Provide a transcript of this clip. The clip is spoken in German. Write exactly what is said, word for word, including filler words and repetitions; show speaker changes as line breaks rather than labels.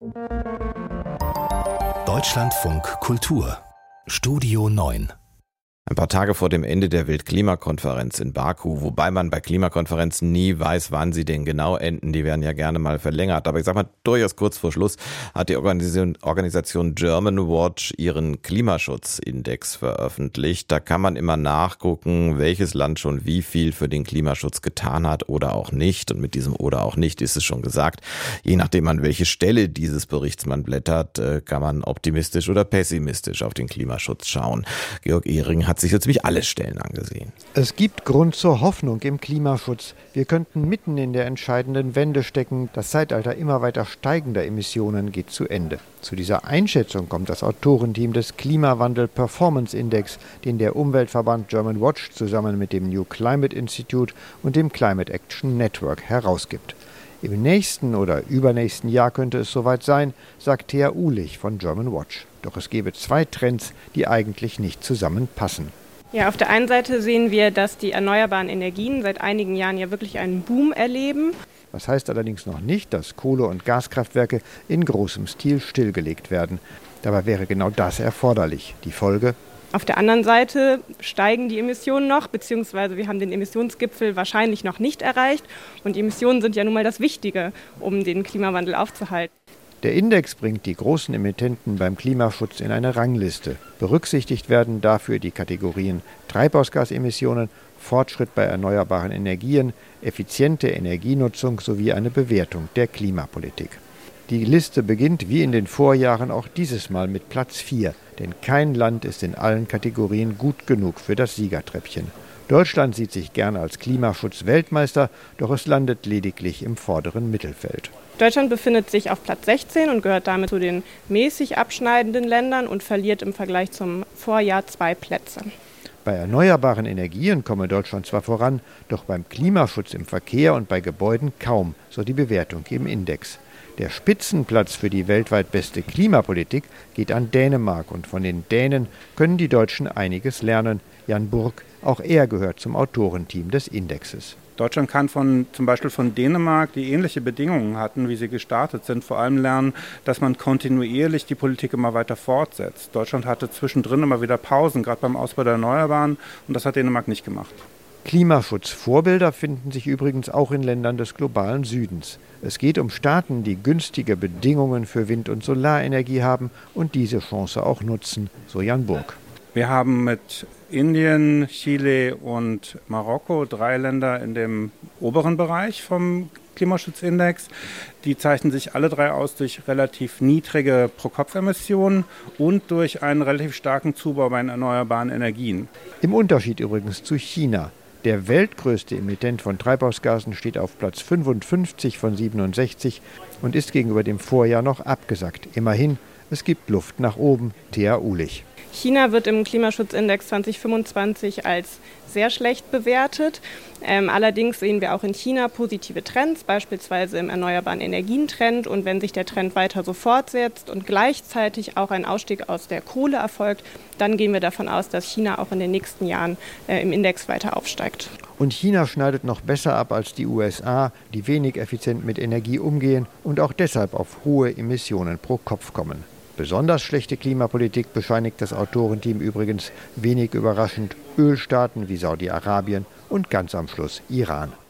Deutschlandfunk Kultur Studio neun.
Ein paar Tage vor dem Ende der Weltklimakonferenz in Baku, wobei man bei Klimakonferenzen nie weiß, wann sie denn genau enden. Die werden ja gerne mal verlängert. Aber ich sag mal, durchaus kurz vor Schluss hat die Organisation, Organisation German Watch ihren Klimaschutzindex veröffentlicht. Da kann man immer nachgucken, welches Land schon wie viel für den Klimaschutz getan hat oder auch nicht. Und mit diesem oder auch nicht ist es schon gesagt. Je nachdem, an welche Stelle dieses Berichts man blättert, kann man optimistisch oder pessimistisch auf den Klimaschutz schauen. Georg Ehring hat sich so ziemlich alle Stellen angesehen.
Es gibt Grund zur Hoffnung im Klimaschutz. Wir könnten mitten in der entscheidenden Wende stecken. Das Zeitalter immer weiter steigender Emissionen geht zu Ende. Zu dieser Einschätzung kommt das Autorenteam des Klimawandel Performance Index, den der Umweltverband German Watch zusammen mit dem New Climate Institute und dem Climate Action Network herausgibt. Im nächsten oder übernächsten Jahr könnte es soweit sein, sagt Thea Uhlich von German Watch. Doch es gäbe zwei Trends, die eigentlich nicht zusammenpassen.
Ja, auf der einen Seite sehen wir, dass die erneuerbaren Energien seit einigen Jahren ja wirklich einen Boom erleben.
Das heißt allerdings noch nicht, dass Kohle- und Gaskraftwerke in großem Stil stillgelegt werden. Dabei wäre genau das erforderlich. Die Folge:
Auf der anderen Seite steigen die Emissionen noch, beziehungsweise wir haben den Emissionsgipfel wahrscheinlich noch nicht erreicht. Und die Emissionen sind ja nun mal das Wichtige, um den Klimawandel aufzuhalten.
Der Index bringt die großen Emittenten beim Klimaschutz in eine Rangliste. Berücksichtigt werden dafür die Kategorien Treibhausgasemissionen, Fortschritt bei erneuerbaren Energien, effiziente Energienutzung sowie eine Bewertung der Klimapolitik. Die Liste beginnt wie in den Vorjahren auch dieses Mal mit Platz vier, denn kein Land ist in allen Kategorien gut genug für das Siegertreppchen. Deutschland sieht sich gern als Klimaschutz-Weltmeister, doch es landet lediglich im vorderen Mittelfeld.
Deutschland befindet sich auf Platz sechzehn und gehört damit zu den mäßig abschneidenden Ländern und verliert im Vergleich zum Vorjahr zwei Plätze.
Bei erneuerbaren Energien komme Deutschland zwar voran, doch beim Klimaschutz im Verkehr und bei Gebäuden kaum, so die Bewertung im Index. Der Spitzenplatz für die weltweit beste Klimapolitik geht an Dänemark und von den Dänen können die Deutschen einiges lernen. Jan Burg, auch er gehört zum Autorenteam des Indexes.
Deutschland kann von, zum Beispiel von Dänemark, die ähnliche Bedingungen hatten, wie sie gestartet sind, vor allem lernen, dass man kontinuierlich die Politik immer weiter fortsetzt. Deutschland hatte zwischendrin immer wieder Pausen, gerade beim Ausbau der Erneuerbaren, und das hat Dänemark nicht gemacht.
Klimaschutzvorbilder finden sich übrigens auch in Ländern des globalen Südens. Es geht um Staaten, die günstige Bedingungen für Wind- und Solarenergie haben und diese Chance auch nutzen, so Jan Burg.
Wir haben mit Indien, Chile und Marokko drei Länder in dem oberen Bereich vom Klimaschutzindex. Die zeichnen sich alle drei aus durch relativ niedrige Pro-Kopf-Emissionen und durch einen relativ starken Zubau bei den erneuerbaren Energien.
Im Unterschied übrigens zu China. Der weltgrößte Emittent von Treibhausgasen steht auf Platz fünfundfünfzig von siebenundsechzig und ist gegenüber dem Vorjahr noch abgesackt. Immerhin, es gibt Luft nach oben. Thea Uhlich.
China wird im Klimaschutzindex zwanzig fünfundzwanzig als sehr schlecht bewertet. Ähm, allerdings sehen wir auch in China positive Trends, beispielsweise im erneuerbaren Energien-Trend. Und wenn sich der Trend weiter so fortsetzt und gleichzeitig auch ein Ausstieg aus der Kohle erfolgt, dann gehen wir davon aus, dass China auch in den nächsten Jahren äh, im Index weiter aufsteigt.
Und China schneidet noch besser ab als die U S A, die wenig effizient mit Energie umgehen und auch deshalb auf hohe Emissionen pro Kopf kommen. Besonders schlechte Klimapolitik bescheinigt das Autorenteam übrigens wenig überraschend Ölstaaten wie Saudi-Arabien und ganz am Schluss Iran.